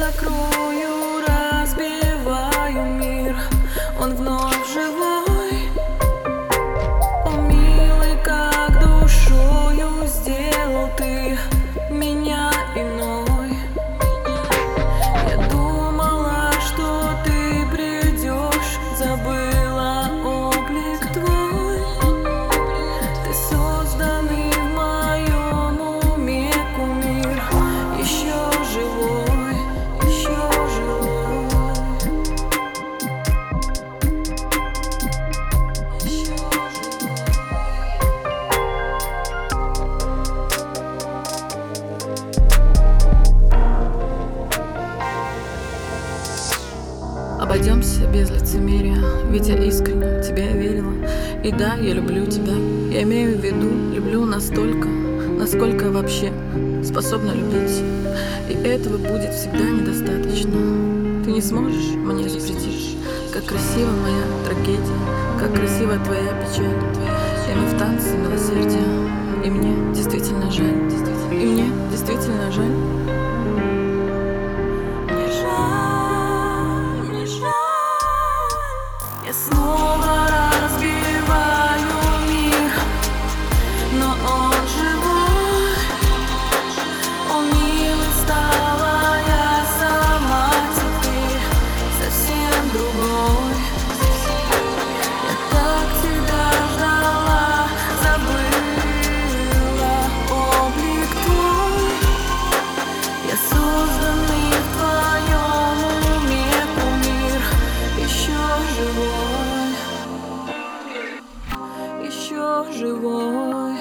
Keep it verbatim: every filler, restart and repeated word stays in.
закрою, разбиваю мир, он вновь живой. О, милый, как душою сделал ты меня иной. Я думала, что ты придешь, забыла облик твой. Ты созданный в моем уме кумир, еще живой, еще живой, еще Обойдемся без лицемерия, ведь я искренне тебе верила. И да, я люблю тебя, я имею в виду, люблю настолько, насколько вообще способна любить. И этого будет всегда недостаточно. Ты не сможешь мне запретить, как красива моя трагедия, как красива твоя печаль. И мы в танце милосердия, и мне действительно жаль, и мне действительно жаль. Я снова разбиваю мир, но он живой. О, милый, стала я сама теперь совсем другой. Я так тебя ждала, забыла облик твой. Я созданный в твоем уме кумир, еще живой, еще живой.